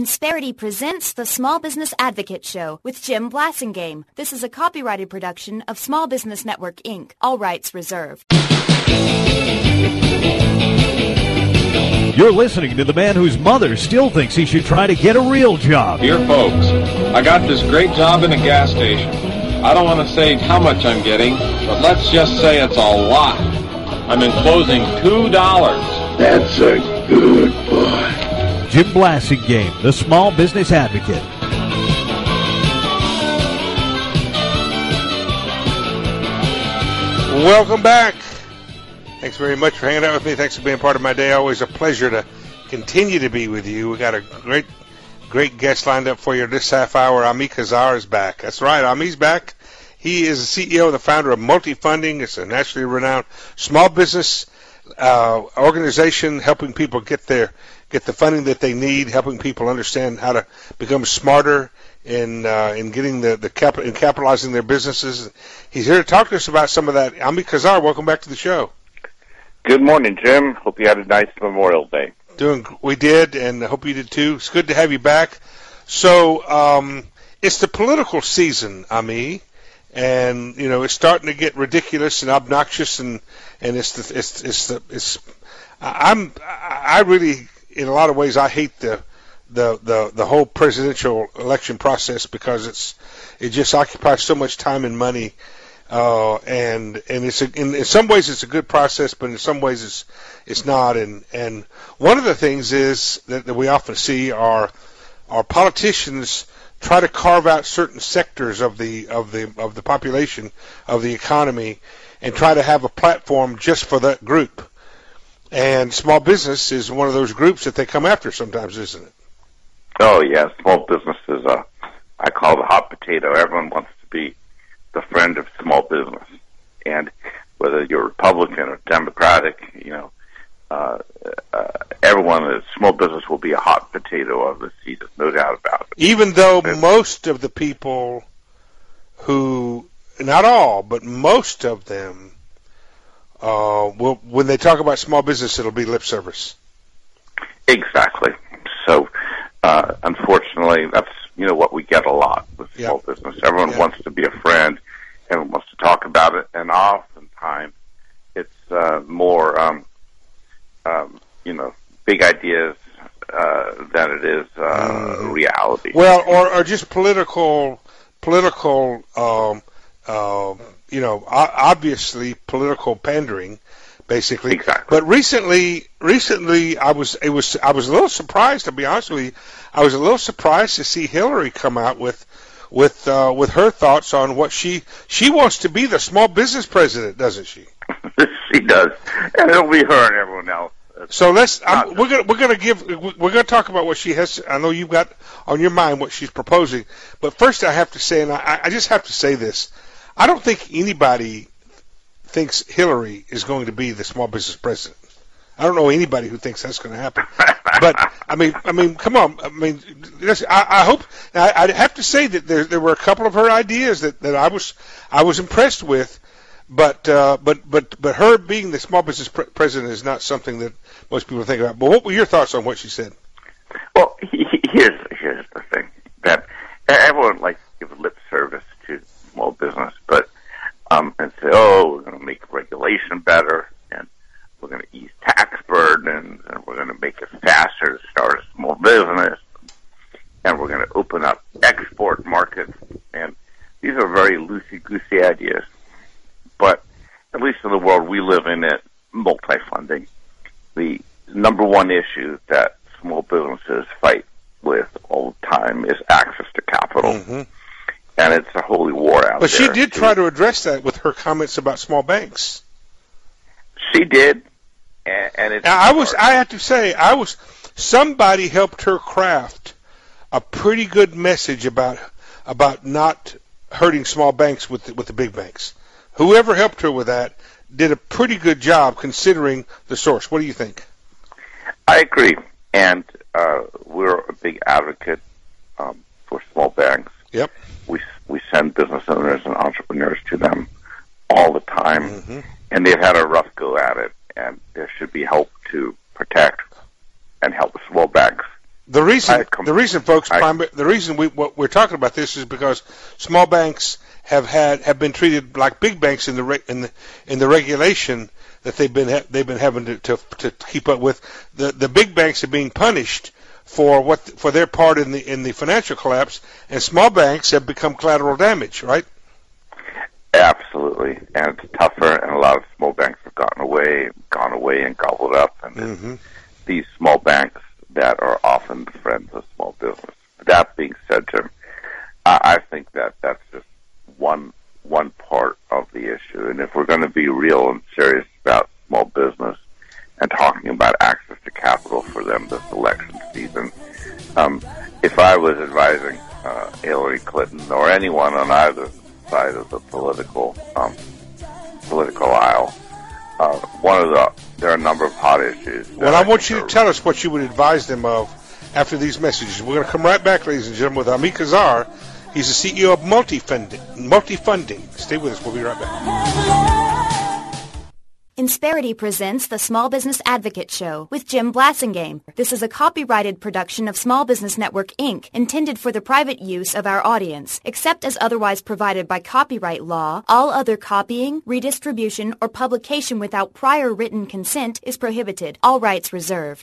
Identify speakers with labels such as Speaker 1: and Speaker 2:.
Speaker 1: Insperity presents the Small Business Advocate Show with Jim Blasingame. This is a copyrighted production of Small Business Network, Inc. All rights reserved.
Speaker 2: You're listening to the man whose mother still thinks he should try to get a real job.
Speaker 3: Dear folks, I got this great job in a gas station. I don't want to say how much I'm getting, but let's just say it's a lot. I'm enclosing $2.
Speaker 4: That's a good boy.
Speaker 2: Jim Blasingame, the Small Business Advocate.
Speaker 5: Welcome back. Thanks very much for hanging out with me. Thanks for being part of my day. Always a pleasure to continue to be with you. We got a great guest lined up for you this half hour. Ami Kassar is back. That's right, Ami's back. He is the CEO and the founder of Multifunding. It's a nationally renowned small business organization helping people get the funding that they need, helping people understand how to become smarter in getting in capitalizing their businesses. He's here to talk to us about some of that. Ami Kassar, welcome back to the show.
Speaker 6: Good morning, Jim. Hope you had a nice Memorial Day.
Speaker 5: We did, and I hope you did too. It's good to have you back. So it's the political season, Ami, and it's starting to get ridiculous and obnoxious, and I really, in a lot of ways, I hate the whole presidential election process because it just occupies so much time and money. And it's in some ways it's a good process, but in some ways it's not. And one of the things is that we often see are politicians try to carve out certain sectors of the population, of the economy, and try to have a platform just for that group. And small business is one of those groups that they come after sometimes, isn't it?
Speaker 6: Oh yeah, small business is I call it a hot potato. Everyone wants to be the friend of small business, and whether you're Republican or Democratic, everyone in small business will be a hot potato of the seat. There's no doubt about it.
Speaker 5: Even though most of the people who, not all, but most of them, when they talk about small business, it'll be lip service.
Speaker 6: Exactly. So, unfortunately, that's what we get a lot with small business. Everyone wants to be a friend. Everyone wants to talk about it, and oftentimes it's more, big ideas than it is reality.
Speaker 5: Well, or just political, obviously political pandering, basically.
Speaker 6: Exactly.
Speaker 5: But recently, I was a little surprised, to be honest with you. I was a little surprised to see Hillary come out with her thoughts on what she wants to be the small business president, doesn't she?
Speaker 6: She does, and it'll be her and everyone else.
Speaker 5: So we're gonna talk about what she has. I know you've got on your mind what she's proposing, but first I have to say, and I just have to say this: I don't think anybody thinks Hillary is going to be the small business president. I don't know anybody who thinks that's going to happen. But I mean, come on. I mean, I hope. I have to say that there were a couple of her ideas that I was impressed with, but her being the small business president is not something that most people think about. But what were your thoughts on what she said?
Speaker 6: Well, here's the thing, that everyone likes to give lip service to small business, but and say, we're going to make regulation better, and we're going to ease tax burdens, and we're going to make it faster to start a small business, and we're going to open up export markets. And these are very loosey-goosey ideas. But at least in the world we live in, at multi-funding, the number one issue that small businesses fight with all the time is access to capital. Mm-hmm. And it's a holy war out there.
Speaker 5: But she did try to address that with her comments about small banks.
Speaker 6: She did. And it's
Speaker 5: I have to say, somebody helped her craft a pretty good message about not hurting small banks with the big banks. Whoever helped her with that did a pretty good job considering the source. What do you think?
Speaker 6: I agree, and we're a big advocate for small banks.
Speaker 5: Yep.
Speaker 6: We send business owners and entrepreneurs to them all the time, mm-hmm. and they've had a rough go at it, and there should be help to protect and help the small banks
Speaker 5: The reason, folks, the reason what we're talking about this is because small banks have been treated like big banks in the regulation that they've been having to keep up with. The big banks are being punished for their part in the financial collapse, and small banks have become collateral damage, right?
Speaker 6: Absolutely, and it's tougher, and a lot of small banks have gone away and gobbled up, and these small banks that are often friends of small business. That being said, Jim, I think that's just one part of the issue, and if we're going to be real and serious about small business and talking about access to capital for them this election season, if I was advising Hillary Clinton or anyone on either side of the political aisle, there are a number of hot issues.
Speaker 5: Well, I want you to tell us what you would advise them of after these messages. We're going to come right back, ladies and gentlemen, with Amit Kazar. He's the CEO of Multifunding. Stay with us. We'll be right back.
Speaker 1: Insperity presents the Small Business Advocate Show with Jim Blasingame. This is a copyrighted production of Small Business Network, Inc., intended for the private use of our audience. Except as otherwise provided by copyright law, all other copying, redistribution, or publication without prior written consent is prohibited. All rights reserved.